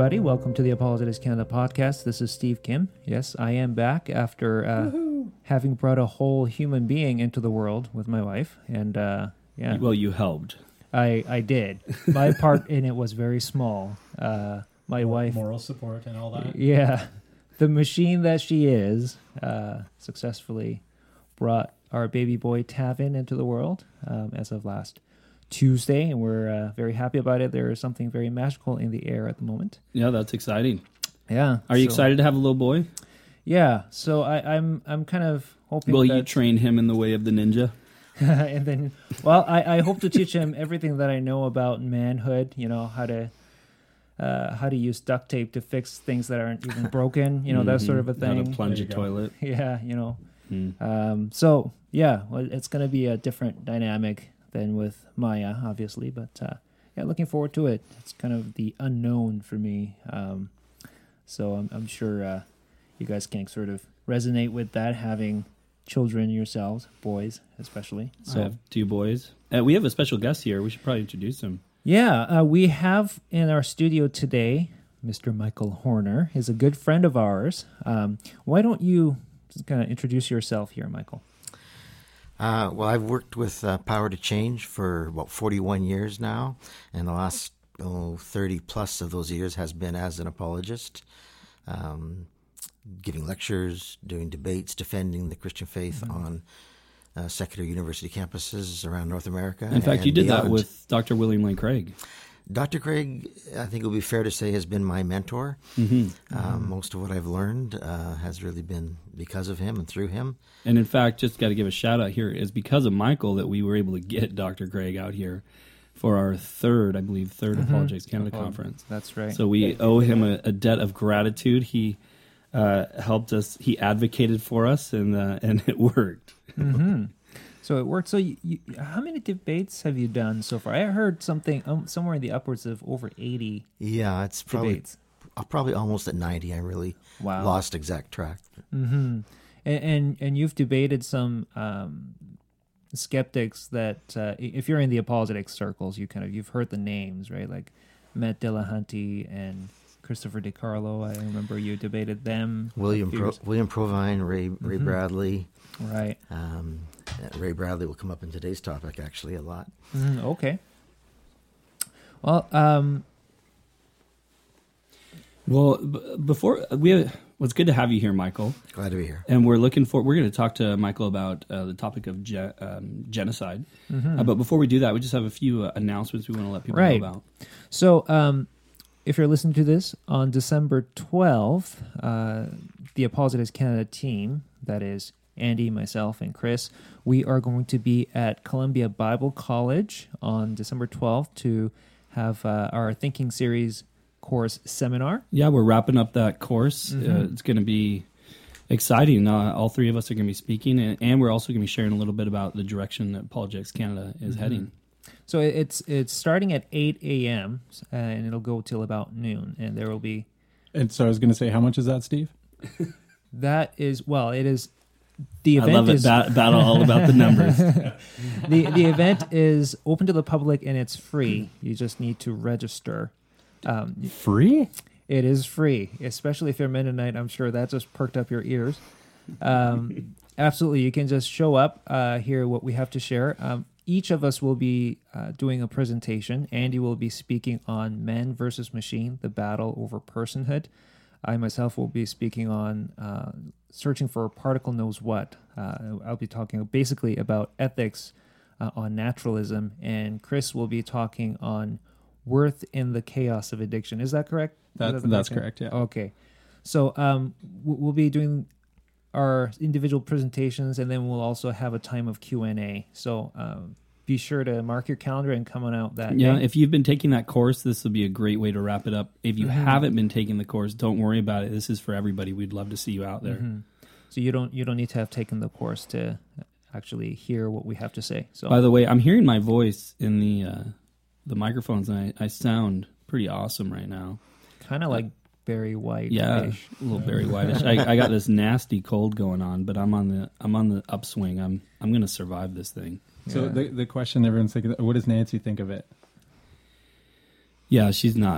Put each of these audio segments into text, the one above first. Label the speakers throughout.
Speaker 1: everybody. Welcome to the Apologetics Canada podcast. This is Steve Kim. Yes, I am back after having brought a whole human being into the world with my wife. And yeah.
Speaker 2: Well, you helped.
Speaker 1: I did. My part in it was very small. My wife...
Speaker 3: Moral support and all that.
Speaker 1: Yeah. The machine that she is successfully brought our baby boy Tavin into the world as of last Tuesday, and we're very happy about it. There is something very magical in the air at the moment.
Speaker 2: Yeah, that's exciting.
Speaker 1: Yeah.
Speaker 2: Are you excited to have a little boy?
Speaker 1: Yeah. So I'm kind of hoping.
Speaker 2: Will you train him in the way of the ninja?
Speaker 1: And then, well, I hope to teach him everything that I know about manhood. You know, how to use duct tape to fix things that aren't even broken. You know, that sort of a thing.
Speaker 2: How to plunge a toilet.
Speaker 1: Yeah. You know. So yeah, well, it's going to be a different dynamic than with Maya, obviously, but yeah, looking forward to it. It's kind of the unknown for me, so I'm sure you guys can sort of resonate with that, having children yourselves, boys especially. So
Speaker 2: I have two boys. We have a special guest here. We should probably introduce him.
Speaker 1: Yeah, we have in our studio today Mr. Michael Horner. He's a good friend of ours. Why don't you just kind of introduce yourself here, Michael?
Speaker 4: Well, I've worked with Power to Change for about 41 years now, and the last 30 plus of those years has been as an apologist, giving lectures, doing debates, defending the Christian faith on secular university campuses around North America.
Speaker 2: In fact, you did
Speaker 4: beyond.
Speaker 2: that with Dr. William Lane Craig.
Speaker 4: Dr. Craig, I think it would be fair to say, has been my mentor. Most of what I've learned has really been because of him and through him.
Speaker 2: And in fact, just got to give a shout out here. It's because of Michael that we were able to get Dr. Craig out here for our third Apologetics Canada conference.
Speaker 1: That's right.
Speaker 2: So we owe him a debt of gratitude. He helped us. He advocated for us, and it worked.
Speaker 1: So it worked. So how many debates have you done so far? I heard something somewhere in the upwards of over 80
Speaker 4: Yeah, it's probably
Speaker 1: debates.
Speaker 4: Probably almost at 90. I really lost exact track.
Speaker 1: And you've debated some skeptics that if you're in the apologetics circles, you've heard the names, right? Like Matt Dillahunty and Christopher DiCarlo. I remember you debated them.
Speaker 4: William Provine, Ray Bradley.
Speaker 1: Right.
Speaker 4: Ray Bradley will come up in today's topic actually a lot.
Speaker 1: Okay. Well,
Speaker 2: before it's good to have you here, Michael.
Speaker 4: Glad to be here.
Speaker 2: And we're going to talk to Michael about the topic of genocide. But before we do that, we just have a few announcements we want to let people know about.
Speaker 1: So, if you're listening to this on December 12th, the Apologetics Canada team, that is Andy, myself, and Chris, we are going to be at Columbia Bible College on December 12th to have our Thinking Series course seminar.
Speaker 2: Yeah, we're wrapping up that course. It's going to be exciting. All three of us are going to be speaking, and we're also going to be sharing a little bit about the direction that Apologetics Canada is heading.
Speaker 1: So it's starting at 8 a.m., and it'll go till about noon, and there will be...
Speaker 3: And so I was going to say, how much is that, Steve?
Speaker 1: That is, well, it is... The event
Speaker 2: I love it. Battle all about the numbers.
Speaker 1: The event is open to the public, and it's free. You just need to register.
Speaker 3: Free?
Speaker 1: It is free, especially if you're Mennonite. I'm sure that just perked up your ears. Absolutely. You can just show up, hear what we have to share. Each of us will be doing a presentation. Andy will be speaking on Man versus Machine, the battle over personhood. I myself will be speaking on searching for a particle knows what. I'll be talking basically about ethics on naturalism, and Chris will be talking on worth in the chaos of addiction. Is that correct?
Speaker 3: That's correct, yeah.
Speaker 1: Okay. So we'll be doing our individual presentations, and then we'll also have a time of Q&A. So be sure to mark your calendar and come on out that day.
Speaker 2: If you've been taking that course, this will be a great way to wrap it up. If you haven't been taking the course, don't worry about it. This is for everybody. We'd love to see you out there.
Speaker 1: So you don't need to have taken the course to actually hear what we have to say. So,
Speaker 2: by the way, I'm hearing my voice in the microphones, and I sound pretty awesome right now.
Speaker 1: Kind of like Barry White.
Speaker 2: Yeah, a little Barry White-ish. I got this nasty cold going on, but I'm on the upswing. I'm going to survive this thing.
Speaker 3: So the question everyone's thinking, what does Nancy think of it?
Speaker 2: Yeah, she's not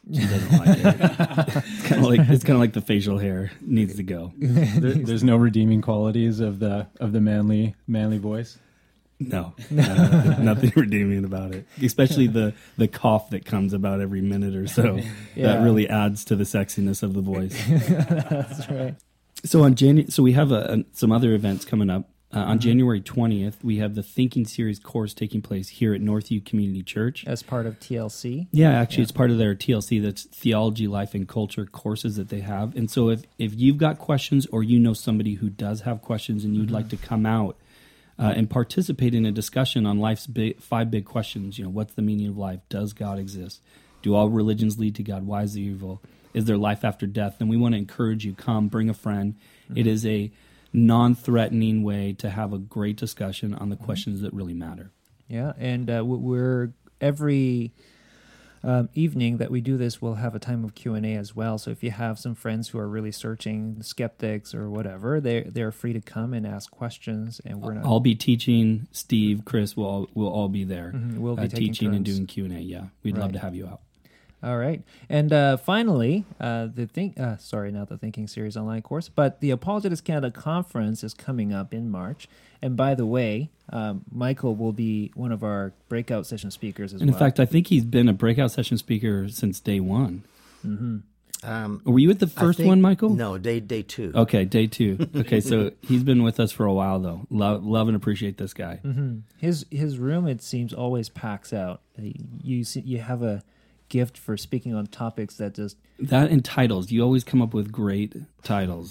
Speaker 2: She doesn't like it. It's kind of like the facial hair needs to go.
Speaker 3: There's no redeeming qualities of the manly voice.
Speaker 2: No, nothing redeeming about it. Especially the cough that comes about every minute or so. Yeah. That really adds to the sexiness of the voice.
Speaker 1: That's right.
Speaker 2: So so we have some other events coming up. On January 20th, we have the Thinking Series course taking place here at Northview Community Church.
Speaker 1: As part of TLC?
Speaker 2: Yeah, actually, it's part of their TLC. That's Theology, Life, and Culture courses that they have. And so if you've got questions, or you know somebody who does have questions and you'd like to come out and participate in a discussion on life's 5 big questions, what's the meaning of life? Does God exist? Do all religions lead to God? Why is there evil? Is there life after death? Then we want to encourage you, come, bring a friend. It is a non-threatening way to have a great discussion on the questions that really matter.
Speaker 1: Yeah, and we're every evening that we do this, we'll have a time of Q&A as well. So if you have some friends who are really searching, skeptics or whatever, they're free to come and ask questions. And
Speaker 2: I'll be teaching. Steve, Chris will all be there.
Speaker 1: We'll be
Speaker 2: teaching and doing Q&A. Yeah, we'd love to have you out.
Speaker 1: All right. And finally, not the Thinking Series online course, but the Apologetics Canada Conference is coming up in March. And by the way, Michael will be one of our breakout session speakers as well.
Speaker 2: In fact, I think he's been a breakout session speaker since day one.
Speaker 1: Mm-hmm.
Speaker 2: Were you at the first one, Michael?
Speaker 4: No, day 2.
Speaker 2: Okay, day 2. Okay, so he's been with us for a while, though. Love and appreciate this guy.
Speaker 1: Mm-hmm. His room, it seems, always packs out. You have a gift for speaking on topics that
Speaker 2: and titles. You always come up with great titles.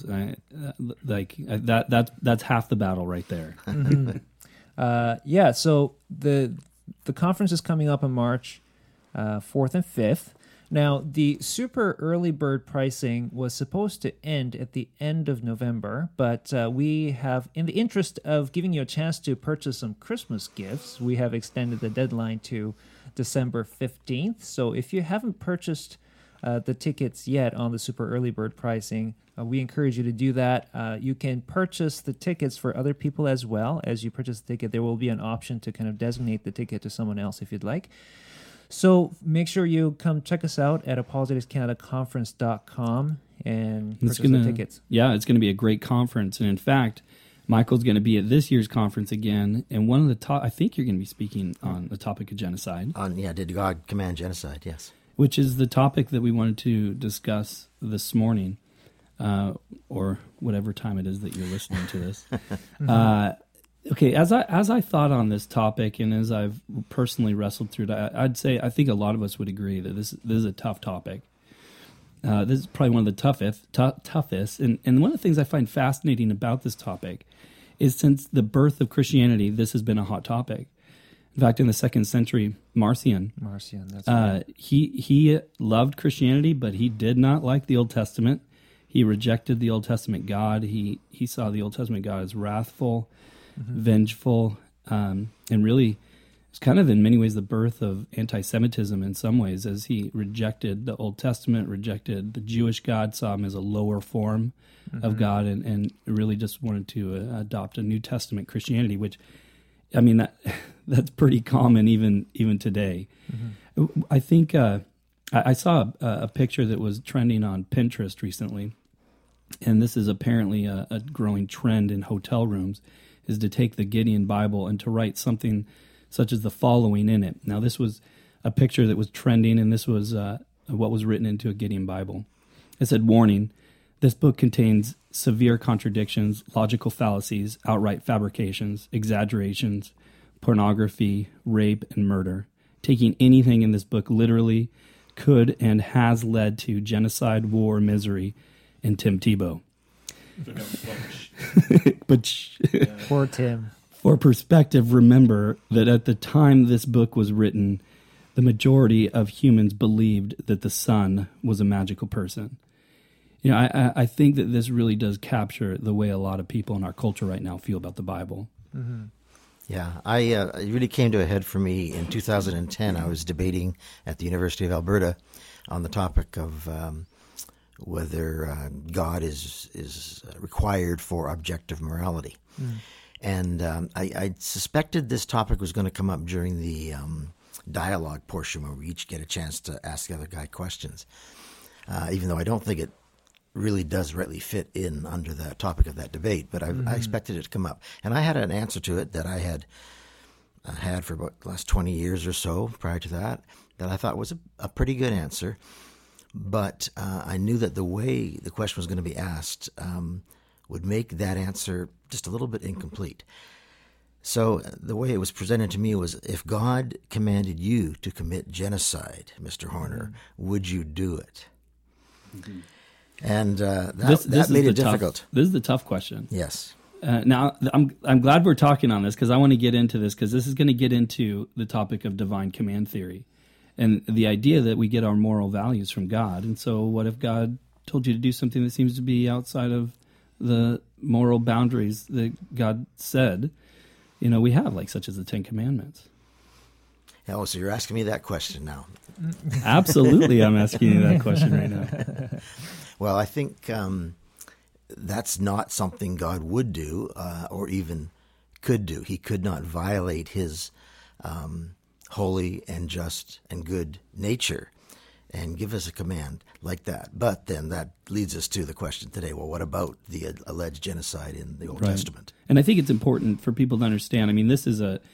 Speaker 2: That's half the battle right there.
Speaker 1: Mm-hmm. So the conference is coming up in March 4th and 5th. Now, the super early bird pricing was supposed to end at the end of November, but we have, in the interest of giving you a chance to purchase some Christmas gifts, we have extended the deadline to December 15th. So if you haven't purchased the tickets yet on the super early bird pricing, we encourage you to do that. You can purchase the tickets for other people as well. As you purchase the ticket, there will be an option to kind of designate the ticket to someone else if you'd like. So make sure you come check us out at apologeticscanadaconference.com and purchase the tickets.
Speaker 2: Yeah, it's going to be a great conference. And in fact, Michael's going to be at this year's conference again. And one of the I think you're going to be speaking on the topic of genocide.
Speaker 4: Did God command genocide? Yes.
Speaker 2: Which is the topic that we wanted to discuss this morning, or whatever time it is that you're listening to this. Okay, as I thought on this topic, and as I've personally wrestled through it, I'd say I think a lot of us would agree that this is a tough topic. This is probably one of the toughest. And one of the things I find fascinating about this topic is since the birth of Christianity, this has been a hot topic. In fact, in the 2nd century, Marcion,
Speaker 1: that's right.
Speaker 2: He loved Christianity, but he did not like the Old Testament. He rejected the Old Testament God. He saw the Old Testament God as wrathful, vengeful, and really it's kind of in many ways the birth of anti-Semitism in some ways, as he rejected the Old Testament, rejected the Jewish God, saw him as a lower form of God, and really just wanted to adopt a New Testament Christianity, which, I mean, that's pretty common even today. I think I saw a picture that was trending on Pinterest recently, and this is apparently a growing trend in hotel rooms, is to take the Gideon Bible and to write something such as the following in it. Now, this was a picture that was trending, and this was what was written into a Gideon Bible. It said, "Warning, this book contains severe contradictions, logical fallacies, outright fabrications, exaggerations, pornography, rape, and murder. Taking anything in this book literally could and has led to genocide, war, misery, and Tim Tebow."
Speaker 1: Poor Tim.
Speaker 2: For perspective, remember that at the time this book was written, the majority of humans believed that the sun was a magical person. You know, I think that this really does capture the way a lot of people in our culture right now feel about the Bible.
Speaker 4: Yeah, it really came to a head for me in 2010. I was debating at the University of Alberta on the topic of whether God is required for objective morality. And I suspected this topic was going to come up during the dialogue portion where we each get a chance to ask the other guy questions. Even though I don't think it really does rightly fit in under the topic of that debate, but I expected it to come up. And I had an answer to it that I had had for about the last 20 years or so prior to that I thought was a pretty good answer. But I knew that the way the question was going to be asked would make that answer just a little bit incomplete. So the way it was presented to me was, if God commanded you to commit genocide, Mr. Horner, would you do it? Mm-hmm. And that made it difficult.
Speaker 2: This is the tough question.
Speaker 4: Yes.
Speaker 2: Now, I'm glad we're talking on this, because I want to get into this, because this is going to get into the topic of divine command theory and the idea that we get our moral values from God. And so what if God told you to do something that seems to be outside of the moral boundaries that God said, we have, like such as the Ten Commandments?
Speaker 4: Oh, so you're asking me that question now?
Speaker 2: Absolutely, I'm asking you that question right now.
Speaker 4: Well, I think that's not something God would do or even could do. He could not violate his holy and just and good nature and give us a command like that. But then that leads us to the question today, well, what about the alleged genocide in the Old Testament?
Speaker 2: And I think it's important for people to understand, this is a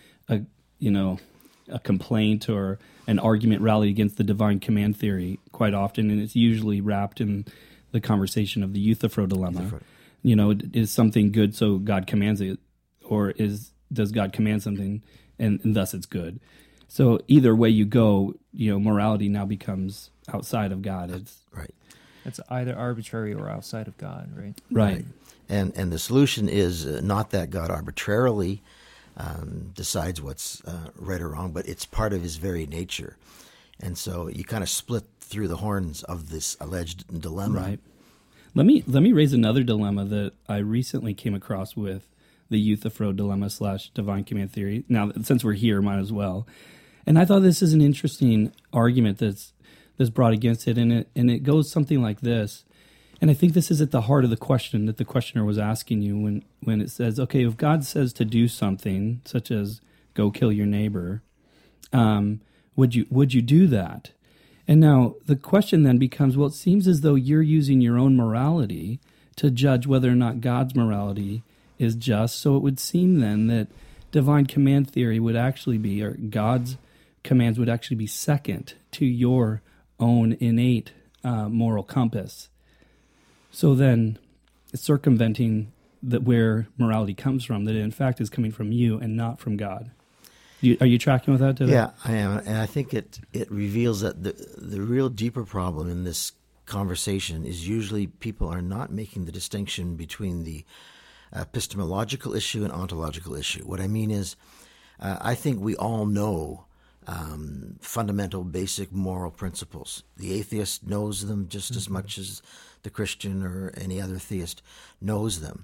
Speaker 2: complaint or an argument rallied against the divine command theory quite often, and it's usually wrapped in the conversation of the Euthyphro dilemma. Is something good so God commands it, or does God command something and thus it's good? So either way you go, morality now becomes outside of God. It's
Speaker 4: right.
Speaker 1: It's either arbitrary or outside of God, right?
Speaker 2: Right.
Speaker 4: And the solution is not that God arbitrarily decides what's right or wrong, but it's part of his very nature. And so you kind of split through the horns of this alleged dilemma.
Speaker 2: Right. Let me raise another dilemma that I recently came across with the Euthyphro dilemma / divine command theory. Now, since we're here, might as well. And I thought this is an interesting argument that's brought against it, and it goes something like this. And I think this is at the heart of the question that the questioner was asking you when it says, okay, if God says to do something, such as go kill your neighbor, would you do that? And now the question then becomes, well, it seems as though you're using your own morality to judge whether or not God's morality is just. So it would seem then that divine command theory would actually be, or God's commands would actually be second to your own innate moral compass. So then it's circumventing that where morality comes from, that it in fact is coming from you and not from God. Are you tracking with that today?
Speaker 4: Yeah, I am. And I think it reveals that the real deeper problem in this conversation is usually people are not making the distinction between the epistemological issue and ontological issue. What I mean is, I think we all know fundamental, basic moral principles. The atheist knows them just as much as the Christian or any other theist knows them.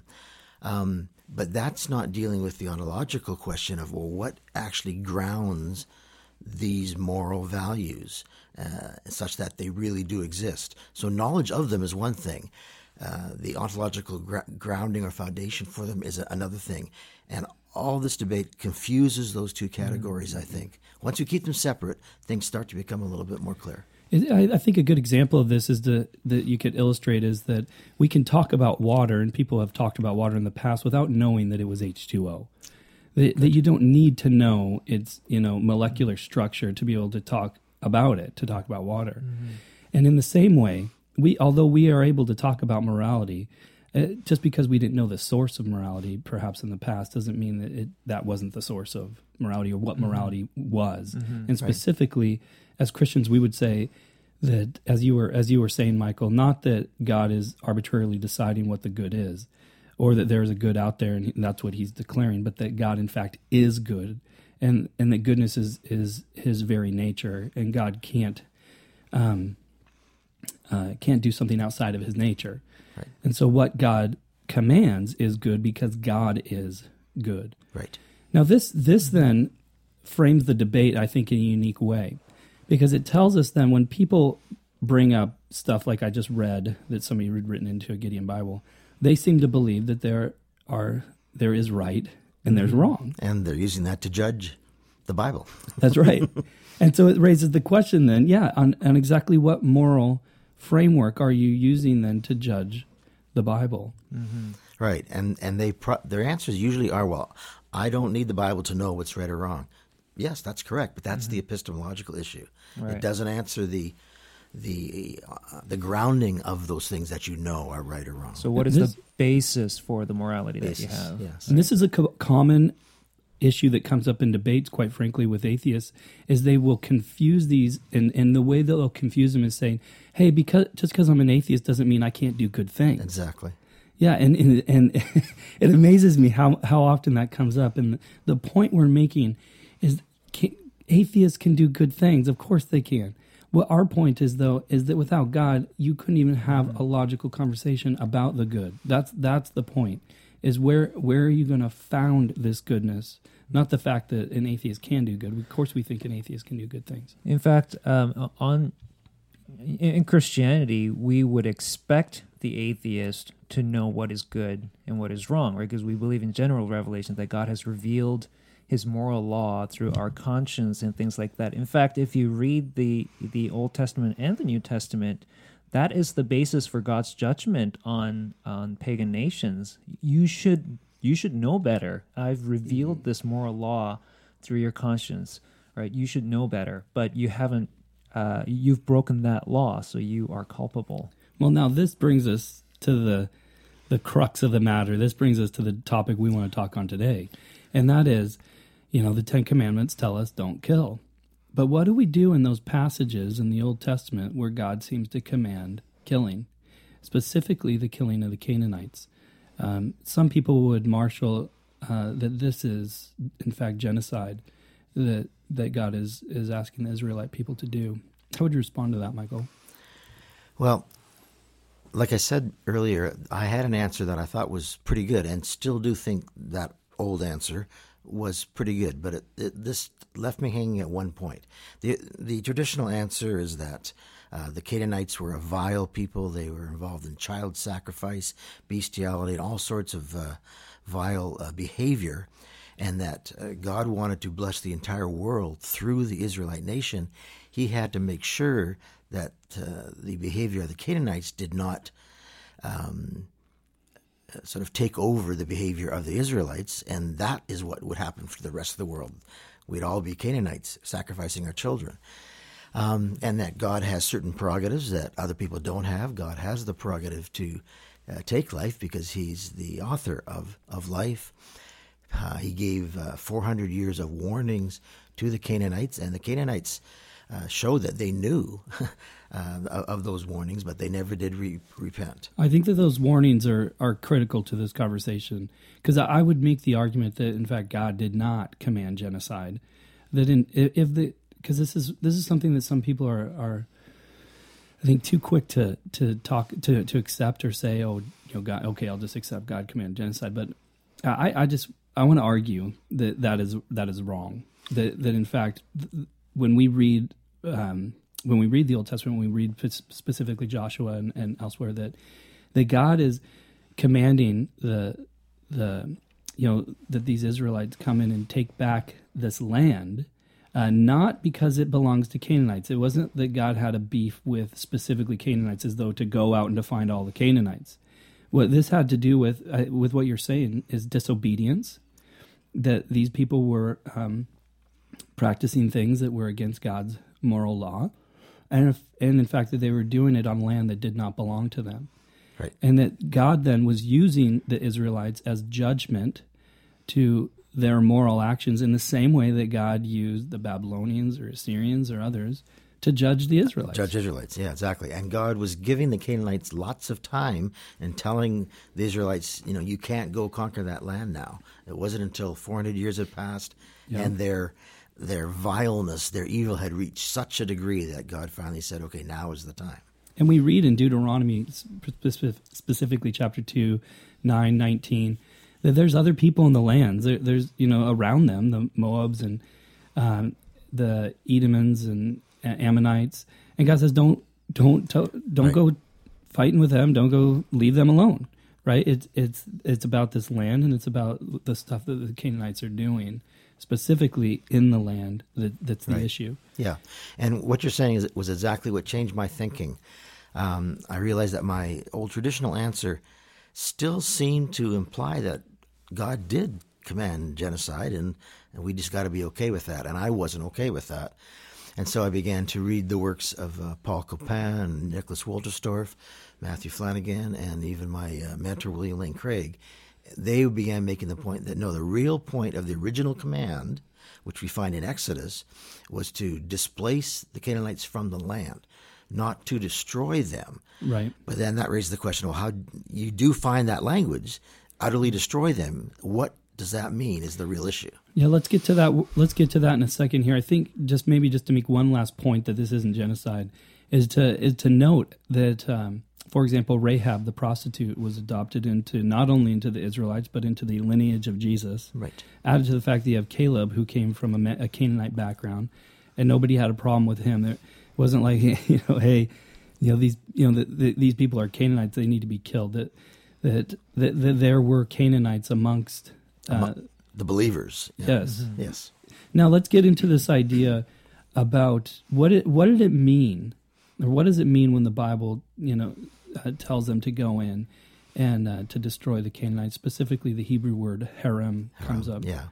Speaker 4: But that's not dealing with the ontological question of, well, what actually grounds these moral values such that they really do exist. So knowledge of them is one thing. The ontological grounding or foundation for them is another thing. And all this debate confuses those two categories, I think. Once you keep them separate, things start to become a little bit more clear.
Speaker 2: I think a good example of this is that you could illustrate is that we can talk about water, and people have talked about water in the past without knowing that it was H2O. That you don't need to know its molecular structure to be able to talk about it, to talk about water. Mm-hmm. And in the same way, although we are able to talk about morality, just because we didn't know the source of morality perhaps in the past doesn't mean that that wasn't the source of morality or what morality was. Mm-hmm. And specifically, as Christians, we would say that, as you were saying, Michael, not that God is arbitrarily deciding what the good is, or that there is a good out there and that's what he's declaring, but that God, in fact, is good, and that goodness is his very nature, and God can't do something outside of his nature. Right. And so what God commands is good because God is good.
Speaker 4: Right.
Speaker 2: Now this then frames the debate, I think, in a unique way, because it tells us then when people bring up stuff like I just read that somebody had written into a Gideon Bible, they seem to believe that there is right and there's wrong.
Speaker 4: And they're using that to judge the Bible.
Speaker 2: That's right. And so it raises the question then, on exactly what moral framework are you using then to judge the Bible?
Speaker 1: Mm-hmm.
Speaker 4: Right, and their answers usually are, well, I don't need the Bible to know what's right or wrong. Yes, that's correct, but that's the epistemological issue.
Speaker 1: Right.
Speaker 4: It doesn't answer the grounding of those things that you know are right or wrong.
Speaker 1: So what is the basis for the morality that you have?
Speaker 4: Yes.
Speaker 2: And this is a common issue that comes up in debates, quite frankly, with atheists, is they will confuse these, and the way they'll confuse them is saying, hey, just because I'm an atheist doesn't mean I can't do good things.
Speaker 4: Exactly.
Speaker 2: Yeah, and it amazes me how often that comes up. And the point we're making is atheists can do good things. Of course they can. What our point is, though, is that without God, you couldn't even have a logical conversation about the good. That's the point, is where are you going to found this goodness? Not the fact that an atheist can do good. Of course we think an atheist can do good things.
Speaker 1: In fact, in Christianity, we would expect the atheist to know what is good and what is wrong, right? Because we believe in general revelation that God has revealed his moral law through our conscience and things like that. In fact, if you read the Old Testament and the New Testament, that is the basis for God's judgment on pagan nations. You should know better. I've revealed this moral law through your conscience, right? You should know better, but you haven't. You've broken that law, so you are culpable.
Speaker 2: Well, now this brings us to the crux of the matter. This brings us to the topic we want to talk on today, and that is, the Ten Commandments tell us don't kill. But what do we do in those passages in the Old Testament where God seems to command killing, specifically the killing of the Canaanites? Some people would marshal that this is, in fact, genocide that God is asking the Israelite people to do. How would you respond to that, Michael?
Speaker 4: Well, like I said earlier, I had an answer that I thought was pretty good, and still do think that old answer was pretty good, but this left me hanging at one point. The traditional answer is that the Canaanites were a vile people. They were involved in child sacrifice, bestiality, and all sorts of vile behavior, and that God wanted to bless the entire world through the Israelite nation. He had to make sure that the behavior of the Canaanites did not sort of take over the behavior of the Israelites, and that is what would happen for the rest of the world. We'd all be Canaanites sacrificing our children. And that God has certain prerogatives that other people don't have. God has the prerogative to take life because he's the author of life. He gave 400 years of warnings to the Canaanites, and the Canaanites showed that they knew of those warnings, but they never did repent.
Speaker 2: I think that those warnings are critical to this conversation, because I would make the argument that, in fact, God did not command genocide. Because this is something that some people are I think, too quick to accept or say, God, okay, I'll just accept God commanded genocide. But I want to argue that is wrong. That in fact, when we read the Old Testament, when we read specifically Joshua and elsewhere, that God is commanding that these Israelites come in and take back this land, not because it belongs to Canaanites. It wasn't that God had a beef with specifically Canaanites, as though to go out and to find all the Canaanites. What this had to do with what you're saying is disobedience. That these people were practicing things that were against God's moral law, and in fact that they were doing it on land that did not belong to them.
Speaker 4: Right.
Speaker 2: And that God then was using the Israelites as judgment to their moral actions in the same way that God used the Babylonians or Assyrians or others to judge the Israelites.
Speaker 4: Judge Israelites, yeah, exactly. And God was giving the Canaanites lots of time and telling the Israelites, you can't go conquer that land now. It wasn't until 400 years had passed and their vileness, their evil had reached such a degree that God finally said, okay, now is the time.
Speaker 2: And we read in Deuteronomy, specifically chapter 2, 9, 19, that there's other people in the lands. There's, around them, the Moabs and the Edomites and Ammonites. And God says, don't
Speaker 4: right.
Speaker 2: go fighting with them. Don't go leave them alone. right? It's about this land, and it's about the stuff that the Canaanites are doing, specifically in the land that's the issue.
Speaker 4: Yeah, and what you're saying was exactly what changed my thinking. I realized that my old traditional answer still seemed to imply that God did command genocide, and we just got to be okay with that. And I wasn't okay with that. And so I began to read the works of Paul Copan and Nicholas Wolterstorff, Matthew Flanagan, and even my mentor, William Lane Craig. They began making the point that, no, the real point of the original command, which we find in Exodus, was to displace the Canaanites from the land, not to destroy them.
Speaker 2: Right.
Speaker 4: But then that raised the question, well, how you do find that language, utterly destroy them. What does that mean is the real issue?
Speaker 2: Yeah, let's get to that. Let's get to that in a second here. I think just to make one last point that this isn't genocide is to note that, for example, Rahab the prostitute was adopted into not only into the Israelites but into the lineage of Jesus.
Speaker 4: Right.
Speaker 2: Added to the fact that you have Caleb, who came from a Canaanite background, and nobody had a problem with him. It wasn't like, hey, these people are Canaanites; they need to be killed. That there were Canaanites amongst
Speaker 4: the believers. Yeah.
Speaker 2: Yes.
Speaker 4: Mm-hmm. Yes.
Speaker 2: Now let's get into this idea about what did it mean, or what does it mean when the Bible, tells them to go in and to destroy the Canaanites? Specifically, the Hebrew word harem comes up.
Speaker 4: Yeah.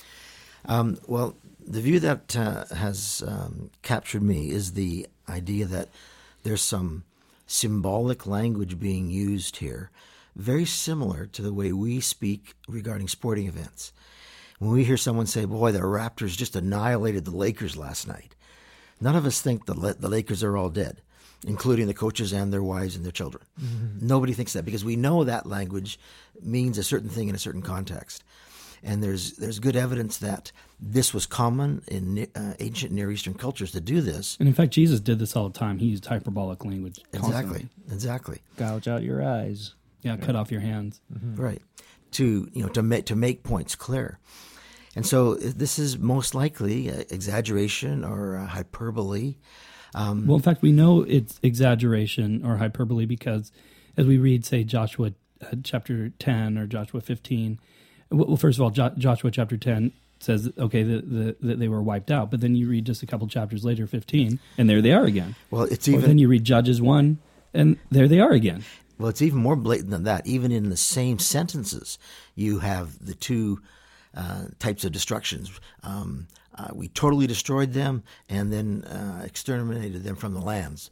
Speaker 4: Well, the view that has captured me is the idea that there's some symbolic language being used here, very similar to the way we speak regarding sporting events. When we hear someone say, boy, the Raptors just annihilated the Lakers last night, none of us think the Lakers are all dead, including the coaches and their wives and their children. Mm-hmm. Nobody thinks that because we know that language means a certain thing in a certain context. And there's good evidence that this was common in ancient Near Eastern cultures to do this.
Speaker 2: And in fact, Jesus did this all the time. He used hyperbolic language constantly.
Speaker 4: Exactly.
Speaker 1: Gouge out your eyes.
Speaker 2: Yeah, cut off your hands.
Speaker 4: Mm-hmm. Right. To make points clear. And so this is most likely exaggeration or hyperbole.
Speaker 2: Well, in fact, we know it's exaggeration or hyperbole because as we read, say, Joshua chapter 10 or Joshua 15, well, first of all, Joshua chapter 10 says, okay, that they were wiped out. But then you read just a couple chapters later, 15, and there they are again.
Speaker 4: Well,
Speaker 2: then you read Judges 1, and there they are again.
Speaker 4: Well, it's even more blatant than that. Even in the same sentences, you have the two types of destructions. We totally destroyed them and then exterminated them from the lands,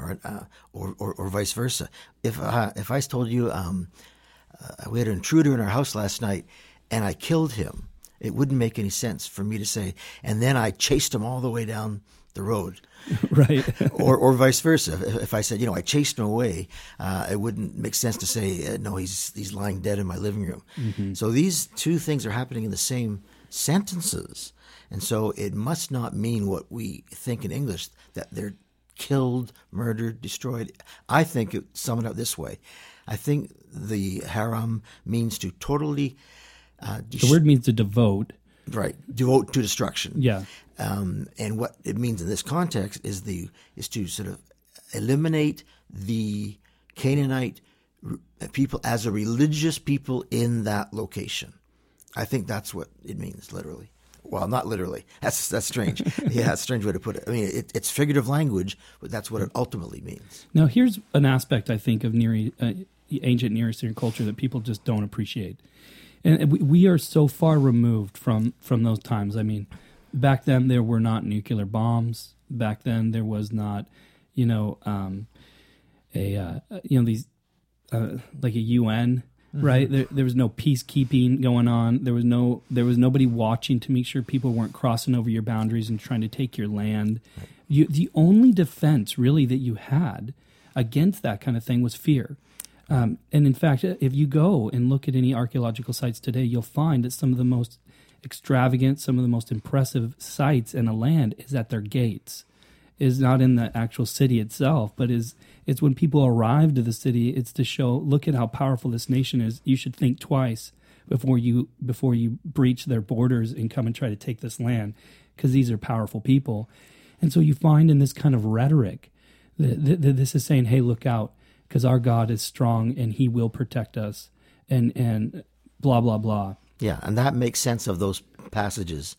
Speaker 4: or vice versa. If I told you we had an intruder in our house last night and I killed him, it wouldn't make any sense for me to say, and then I chased him all the way down the road.
Speaker 2: Right.
Speaker 4: or vice versa. If I said, I chased him away, it wouldn't make sense to say, no, he's lying dead in my living room. Mm-hmm. So these two things are happening in the same sentences. And so it must not mean what we think in English, that they're killed, murdered, destroyed. I think it sum it up this way. I think the harem means to totally...
Speaker 2: the word means to devote.
Speaker 4: Right, devote to destruction.
Speaker 2: Yeah.
Speaker 4: And what it means in this context is to sort of eliminate the Canaanite people as a religious people in that location. I think that's what it means, literally. Well, not literally. That's strange. Yeah, it's a strange way to put it. I mean, it's figurative language, but that's what it ultimately means.
Speaker 2: Now, here's an aspect, I think, of ancient Near Eastern culture that people just don't appreciate. And we are so far removed from those times. I mean, back then there were not nuclear bombs. Back then there was not, these like a UN, mm-hmm. right? There was no peacekeeping going on. There was nobody watching to make sure people weren't crossing over your boundaries and trying to take your land. Right. The only defense really that you had against that kind of thing was fear. And in fact, if you go and look at any archaeological sites today, you'll find that some of the most extravagant, some of the most impressive sites in a land is at their gates. Is not in the actual city itself, but it's when people arrive to the city, it's to show, look at how powerful this nation is. You should think twice before you breach their borders and come and try to take this land, because these are powerful people. And so you find in this kind of rhetoric that this is saying, hey, look out, because our God is strong and he will protect us, and blah, blah, blah.
Speaker 4: Yeah, and that makes sense of those passages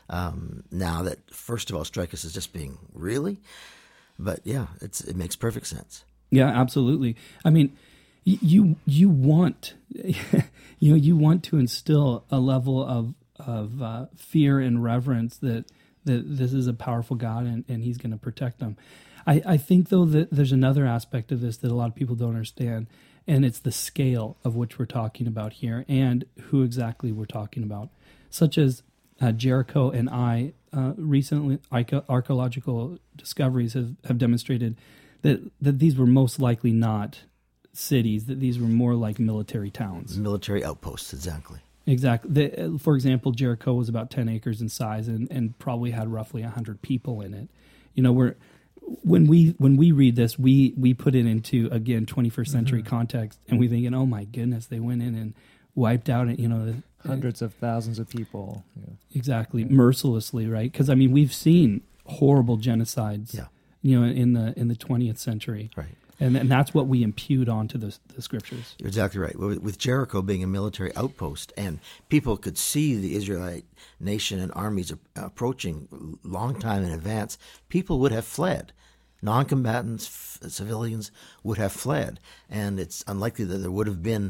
Speaker 4: now that, first of all, strike us as just being really, but yeah, it makes perfect sense.
Speaker 2: Yeah, absolutely. I mean, you want you want to instill a level of fear and reverence that this is a powerful God and he's going to protect them. I think, though, that there's another aspect of this that a lot of people don't understand, and it's the scale of which we're talking about here and who exactly we're talking about, such as Jericho and Ai. Recently, archaeological discoveries have demonstrated that these were most likely not cities, that these were more like military towns.
Speaker 4: Military outposts, exactly.
Speaker 2: Exactly. For example, Jericho was about 10 acres in size and probably had roughly 100 people in it. You know, when we read this, we put it into, again, 21st century context, and we thinking, oh my goodness, they went in and wiped out,
Speaker 1: hundreds of thousands of people. Yeah.
Speaker 2: Exactly, mercilessly, right? Because I mean, we've seen horrible genocides, in the 20th century,
Speaker 4: right?
Speaker 2: And that's what we impute onto the scriptures.
Speaker 4: You're exactly right. With Jericho being a military outpost, and people could see the Israelite nation and armies approaching long time in advance, people would have fled. Non-combatants, civilians would have fled, and it's unlikely that there would have been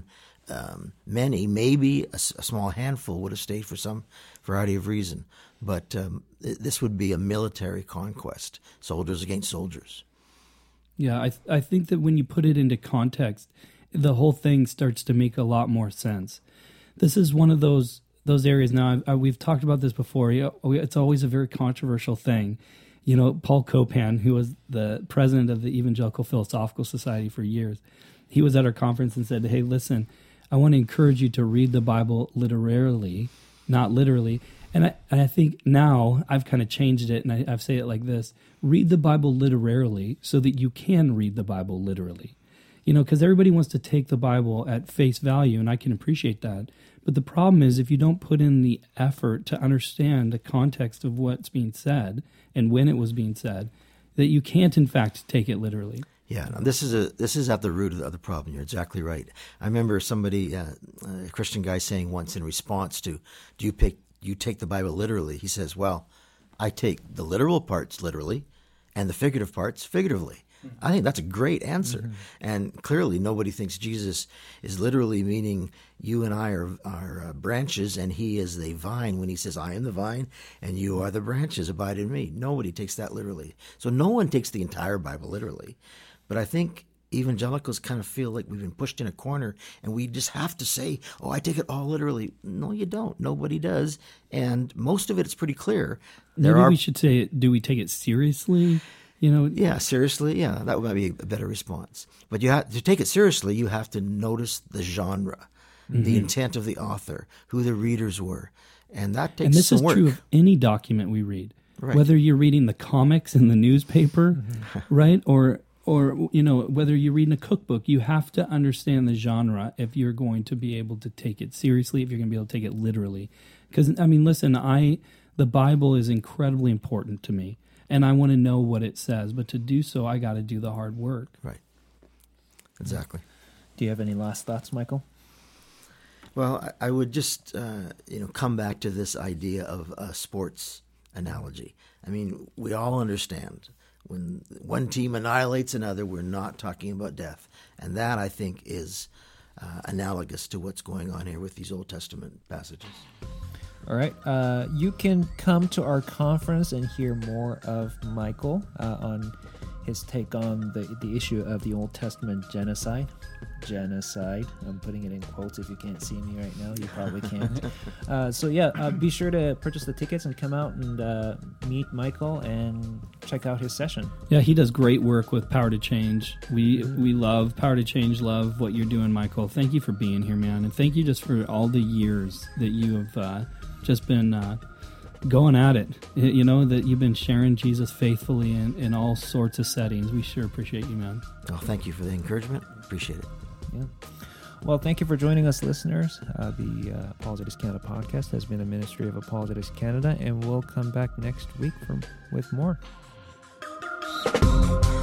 Speaker 4: many. Maybe a small handful would have stayed for some variety of reason. But this would be a military conquest, soldiers against soldiers.
Speaker 2: Yeah, I think that when you put it into context, the whole thing starts to make a lot more sense. This is one of those areas. Now, we've talked about this before. It's always a very controversial thing. You know, Paul Copan, who was the president of the Evangelical Philosophical Society for years, he was at our conference and said, hey, listen, I want to encourage you to read the Bible literally, not literally. And I think now I've kind of changed it, and I've said it like this: read the Bible literally so that you can read the Bible literally. You know, because everybody wants to take the Bible at face value, and I can appreciate that. But the problem is if you don't put in the effort to understand the context of what's being said and when it was being said, that you can't, in fact, take it literally.
Speaker 4: Yeah, no, this is at the root of the problem. You're exactly right. I remember somebody, a Christian guy, saying once in response to, do you take the Bible literally? He says, well, I take the literal parts literally and the figurative parts figuratively. I think that's a great answer. Mm-hmm. And clearly nobody thinks Jesus is literally meaning you and I are branches and he is the vine when he says, I am the vine and you are the branches, abide in me. Nobody takes that literally. So no one takes the entire Bible literally. But I think evangelicals kind of feel like we've been pushed in a corner and we just have to say, oh, I take it all literally. No, you don't. Nobody does. And most of it is pretty clear.
Speaker 2: Maybe we should say, do we take it seriously? You know,
Speaker 4: yeah, seriously, yeah, that might be a better response. But you have to take it seriously. You have to notice the genre, the intent of the author, who the readers were, and that takes some work.
Speaker 2: And this is true of any document we read,
Speaker 4: right.
Speaker 2: Whether you're reading the comics in the newspaper, right, or you know, whether you're reading a cookbook. You have to understand the genre if you're going to be able to take it seriously. If you're going to be able to take it literally, because I mean, listen, the Bible is incredibly important to me. And I want to know what it says, but to do so, I got to do the hard work.
Speaker 4: Right. Exactly.
Speaker 1: Do you have any last thoughts, Michael?
Speaker 4: Well, I would just, come back to this idea of a sports analogy. I mean, we all understand when one team annihilates another, we're not talking about death. And that, I think, is analogous to what's going on here with these Old Testament passages.
Speaker 1: All right. You can come to our conference and hear more of Michael on his take on the issue of the Old Testament genocide. Genocide. I'm putting it in quotes. If you can't see me right now, you probably can't. Be sure to purchase the tickets and come out and meet Michael and check out his session.
Speaker 2: Yeah, he does great work with Power to Change. We love Power to Change, love what you're doing, Michael. Thank you for being here, man. And thank you just for all the years that you have just been going at it. You know, that you've been sharing Jesus faithfully in all sorts of settings. We sure appreciate you, man.
Speaker 4: Well, thank you for the encouragement. Appreciate it.
Speaker 1: Yeah. Well, thank you for joining us, listeners. The Apologetics Canada podcast has been a ministry of Apologetics Canada, and we'll come back next week with more.